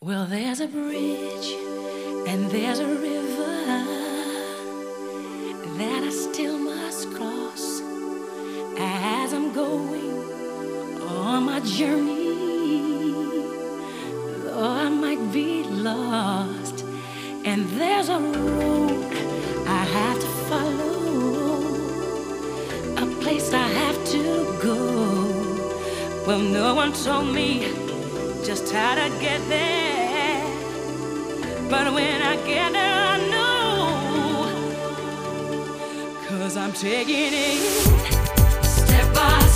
Well, there's a bridge and there's a river that I still must cross as I'm going on my journey. Though I might be lost, and there's a road I have to follow, a place I have to go. Well, no one told me just how to get there, but when I get there I know, 'cause I'm taking it step by step.